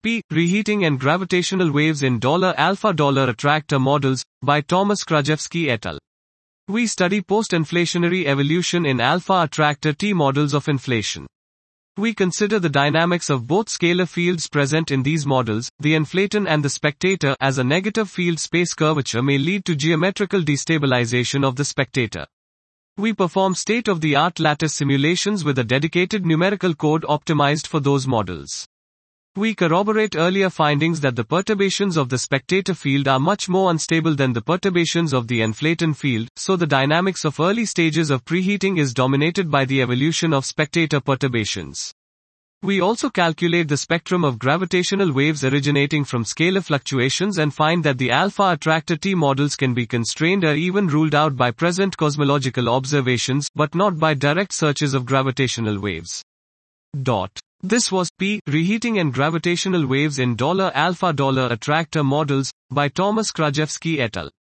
P. Reheating and gravitational waves in $alpha attractor models, by Thomas Krajewski et al. We study post-inflationary evolution in alpha attractor T models of inflation. We consider the dynamics of both scalar fields present in these models, the inflaton and the spectator, as a negative field space curvature may lead to geometrical destabilization of the spectator. We perform state-of-the-art lattice simulations with a dedicated numerical code optimized for those models. We corroborate earlier findings that the perturbations of the spectator field are much more unstable than the perturbations of the inflaton field, so the dynamics of early stages of preheating is dominated by the evolution of spectator perturbations. We also calculate the spectrum of gravitational waves originating from scalar fluctuations and find that the alpha attractor T models can be constrained or even ruled out by present cosmological observations, but not by direct searches of gravitational waves. This was P. Reheating and gravitational waves in $alpha attractor models, by Thomas Krajewski et al.